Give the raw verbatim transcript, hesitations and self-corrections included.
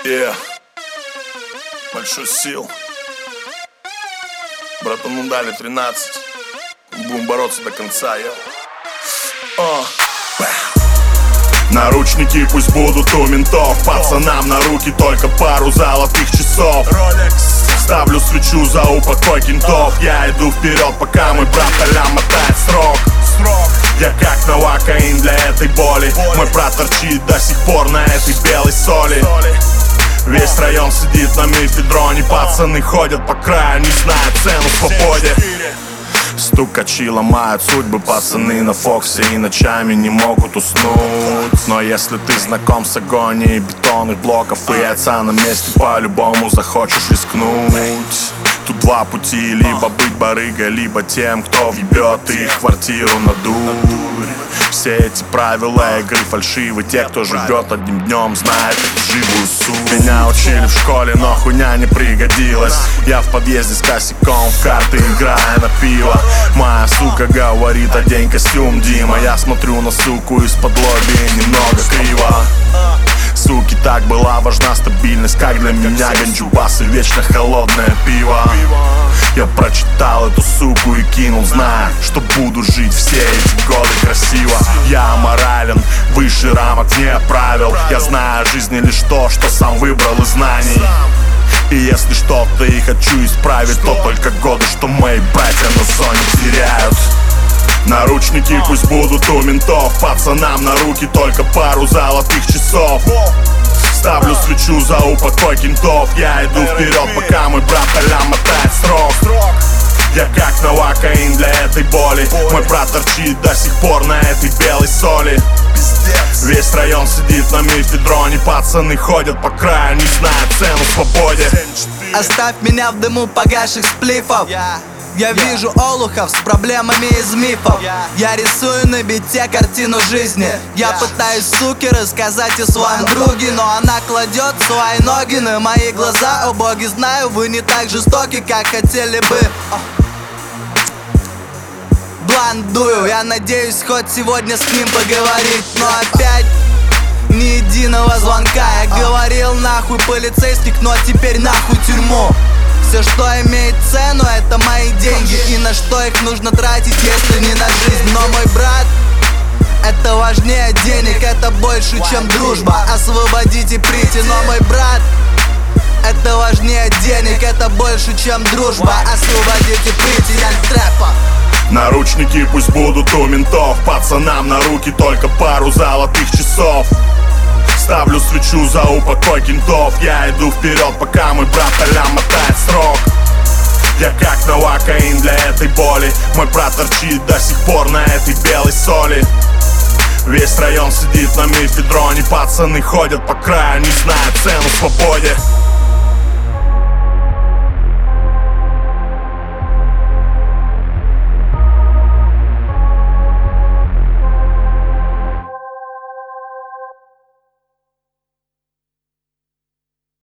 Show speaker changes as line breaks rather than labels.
Yeah. Большой сил. Братану дали тринадцать. Будем бороться до конца, я. О. Наручники пусть будут у ментов. Пацанам на руки только пару золотых часов. Ставлю свечу за упокой кентов. Я иду вперед, пока мой брат а-ля мотает срок. Я как новокаин для этой боли. Мой брат торчит до сих пор на этой белой соли. Весь район сидит на мефедроне. Пацаны ходят по краю, не знают цену свободе. Стукачи ломают судьбы, пацаны на Фоксе и ночами не могут уснуть. Но если ты знаком с агонией бетонных блоков и отца на месте, по-любому захочешь рискнуть. Тут два пути: либо быть барыгой, либо тем, кто въебет их квартиру на дурь. Все эти правила игры фальшивы. Те, кто живет одним днем, знает эту живую суть. Меня учили в школе, но хуйня не пригодилась. Я в подъезде с косяком в карты играя на пиво. Моя сука говорит: одень костюм, Дима. Я смотрю на суку из-под лоби немного криво. Суки, так была важна стабильность, как для меня ганджубас и вечно холодное пиво. Я прочитал эту суку и кинул, зная, что буду жить все эти годы красиво. Я аморален, выше рамок не правил. Я знаю о жизни лишь то, что сам выбрал из знаний. И если что-то и хочу исправить, то только годы, что мои братья на зоне теряют. Наручники пусть будут у ментов. Пацанам на руки только пару золотых часов. Ставлю свечу за упокой кентов. Я иду вперед, пока мой брат а-ля мотает срок. Я как новокаин для этой боли. Мой брат торчит до сих пор на этой белой соли. Весь район сидит на мефедроне. Пацаны ходят по краю, не знают цену свободе.
Оставь меня в дыму погасших сплифов. Я вижу олухов с проблемами из мифов. Я рисую на бите картину жизни. Я пытаюсь, суки, рассказать о своем друге, но она кладет свои ноги на мои глаза. О боги, знаю, вы не так жестоки, как хотели бы. Блант дую, я надеюсь хоть сегодня с ним поговорить. Но опять ни единого звонка. Я говорил нахуй полицейских, но теперь нахуй тюрьму. Все, что имеет цену, это мои деньги. И на что их нужно тратить, если не на жизнь? Но мой брат, это важнее денег, это больше, чем дружба. Освободите прийти, но мой брат, это важнее денег, это больше, чем дружба. Освободите прийти, я трэпа.
Наручники пусть будут у ментов. Пацанам на руки только пару золотых часов. Ставлю свечу за упокой кентов. Я иду вперед, пока мой брат а-ля мотает срок. Я как новокаин для этой боли. Мой брат торчит до сих пор на этой белой соли. Весь район сидит на мефедроне. Пацаны ходят по краю, не знают цену свободе.